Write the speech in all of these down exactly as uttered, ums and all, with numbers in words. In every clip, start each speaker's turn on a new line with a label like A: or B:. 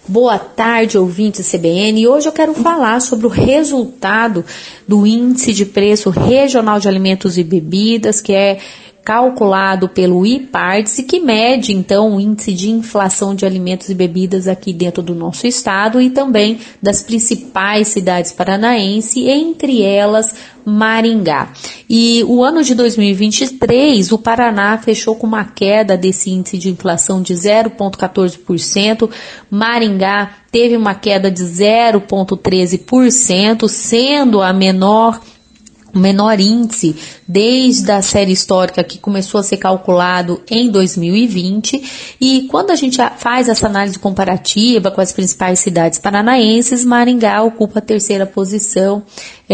A: Boa tarde, ouvintes C B N. E hoje eu quero falar sobre o resultado do Índice de Preço Regional de Alimentos e Bebidas, que é calculado pelo IPARDS e que mede, então, o índice de inflação de alimentos e bebidas aqui dentro do nosso estado e também das principais cidades paranaenses, entre elas Maringá. E o ano de dois mil e vinte e três, o Paraná fechou com uma queda desse índice de inflação de zero vírgula quatorze por cento, Maringá teve uma queda de zero vírgula treze por cento, sendo a menor o menor índice desde a série histórica que começou a ser calculado em dois mil e vinte, e quando a gente faz essa análise comparativa com as principais cidades paranaenses, Maringá ocupa a terceira posição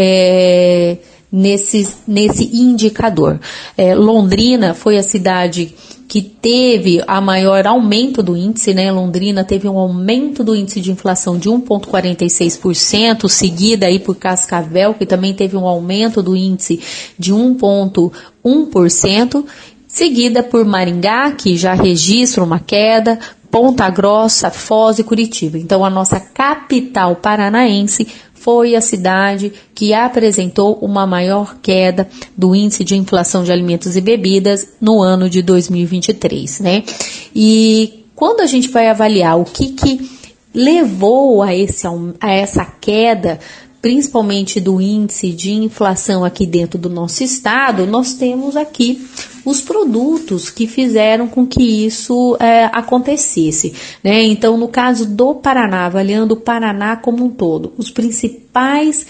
A: é, nesse, nesse indicador. É, Londrina foi a cidade que teve a maior aumento do índice, né? Londrina teve um aumento do índice de inflação de um vírgula quarenta e seis por cento, seguida aí por Cascavel, que também teve um aumento do índice de um vírgula um por cento, seguida por Maringá, que já registra uma queda, Ponta Grossa, Foz e Curitiba. Então, a nossa capital paranaense foi a cidade que apresentou uma maior queda do índice de inflação de alimentos e bebidas no ano de dois mil e vinte e três, né? E quando a gente vai avaliar o que que levou a, esse, a essa queda, principalmente do índice de inflação aqui dentro do nosso estado, nós temos aqui os produtos que fizeram com que isso é, acontecesse, né? Então, no caso do Paraná, avaliando o Paraná como um todo, os principais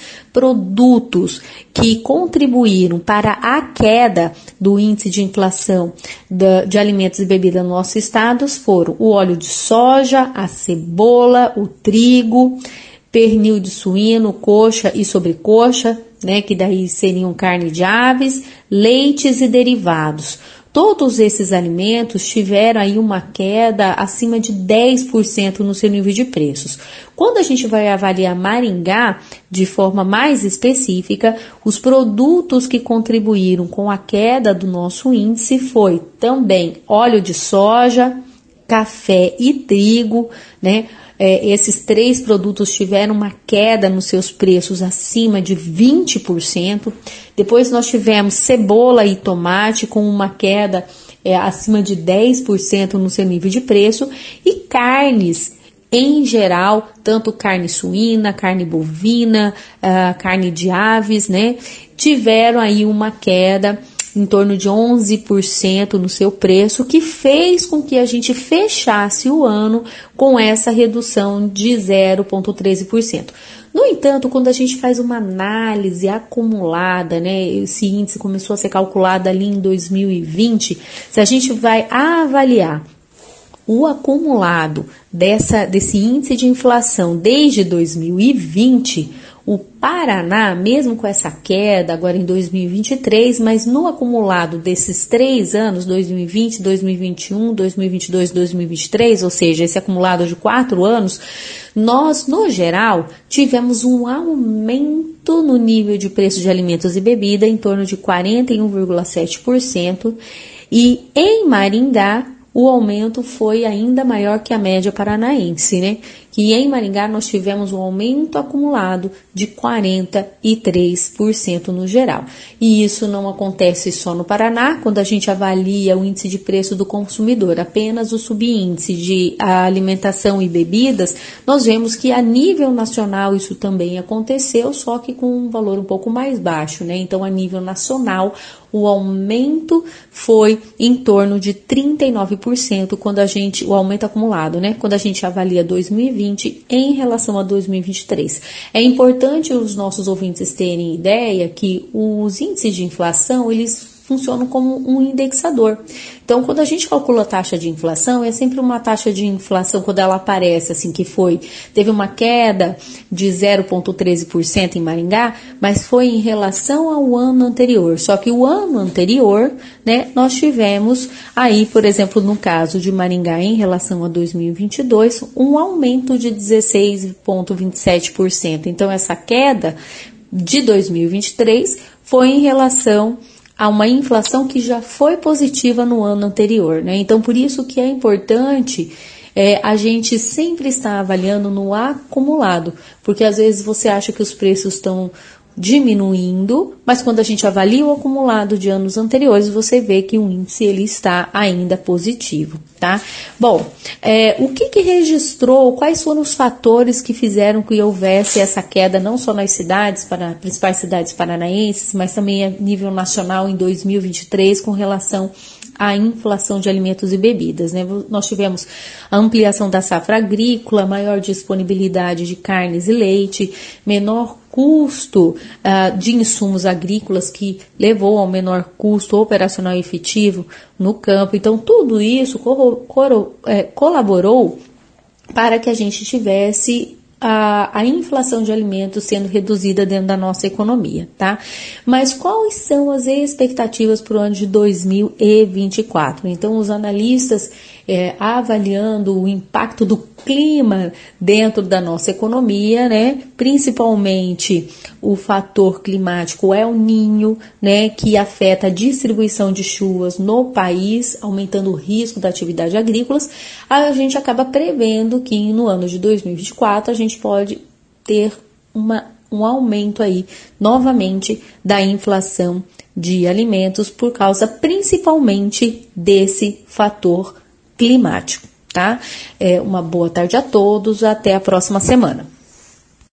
A: produtos que contribuíram para a queda do índice de inflação de, de alimentos e bebidas no nosso estado foram o óleo de soja, a cebola, o trigo, pernil de suíno, coxa e sobrecoxa, né, que daí seriam carne de aves, leites e derivados. Todos esses alimentos tiveram aí uma queda acima de dez por cento no seu nível de preços. Quando a gente vai avaliar Maringá de forma mais específica, os produtos que contribuíram com a queda do nosso índice foi também óleo de soja, café e trigo, né? É, esses três produtos tiveram uma queda nos seus preços acima de vinte por cento. Depois nós tivemos cebola e tomate com uma queda é, acima de dez por cento no seu nível de preço. E carnes, em geral, tanto carne suína, carne bovina, uh, carne de aves, né, tiveram aí uma queda em torno de onze por cento no seu preço, que fez com que a gente fechasse o ano com essa redução de zero vírgula treze por cento. No entanto, quando a gente faz uma análise acumulada, né, esse índice começou a ser calculado ali em dois mil e vinte, se a gente vai avaliar o acumulado dessa, desse índice de inflação desde dois mil e vinte, o Paraná, mesmo com essa queda agora em dois mil e vinte e três, mas no acumulado desses três anos, dois mil e vinte, dois mil e vinte e um, dois mil e vinte e dois, dois mil e vinte e três, ou seja, esse acumulado de quatro anos, nós, no geral, tivemos um aumento no nível de preço de alimentos e bebida em torno de quarenta e um vírgula sete por cento, e em Maringá, o aumento foi ainda maior que a média paranaense, né? Que em Maringá nós tivemos um aumento acumulado de quarenta e três por cento no geral. E isso não acontece só no Paraná, quando a gente avalia o índice de preço do consumidor, apenas o subíndice de alimentação e bebidas, nós vemos que a nível nacional isso também aconteceu, só que com um valor um pouco mais baixo, né? Então, a nível nacional, o aumento foi em torno de trinta e nove por cento quando a gente, o aumento acumulado, né? Quando a gente avalia dois mil e vinte em relação a dois mil e vinte e três. É importante os nossos ouvintes terem ideia que os índices de inflação, eles funcionam como um indexador. Então, quando a gente calcula a taxa de inflação, é sempre uma taxa de inflação, quando ela aparece, assim, que foi, teve uma queda de zero vírgula treze por cento em Maringá, mas foi em relação ao ano anterior. Só que o ano anterior, né, nós tivemos aí, por exemplo, no caso de Maringá, em relação a dois mil e vinte e dois, um aumento de dezesseis vírgula vinte e sete por cento. Então, essa queda de dois mil e vinte e três foi em relação a uma inflação que já foi positiva no ano anterior, né? Então, por isso que é importante é, a gente sempre está avaliando no acumulado, porque às vezes você acha que os preços estão diminuindo, mas quando a gente avalia o acumulado de anos anteriores, você vê que o índice ele está ainda positivo, tá? Bom, é, o que que registrou, quais foram os fatores que fizeram que houvesse essa queda, não só nas cidades, para principais cidades paranaenses, mas também a nível nacional em dois mil e vinte e três, com relação à inflação de alimentos e bebidas, né? Nós tivemos a ampliação da safra agrícola, maior disponibilidade de carnes e leite, menor custo uh, de insumos agrícolas que levou ao menor custo operacional e efetivo no campo. Então, tudo isso coro, coro, é, colaborou para que a gente tivesse a, a inflação de alimentos sendo reduzida dentro da nossa economia, tá? Mas quais são as expectativas para o ano de dois mil e vinte e quatro? Então, os analistas é, avaliando o impacto do clima dentro da nossa economia, né? Principalmente o fator climático El Niño, né? Que afeta a distribuição de chuvas no país, aumentando o risco da atividade agrícola. A gente acaba prevendo que no ano de dois mil e vinte e quatro a gente pode ter uma, um aumento aí, novamente, da inflação de alimentos por causa principalmente desse fator climático, tá? É, uma boa tarde a todos, até a próxima semana.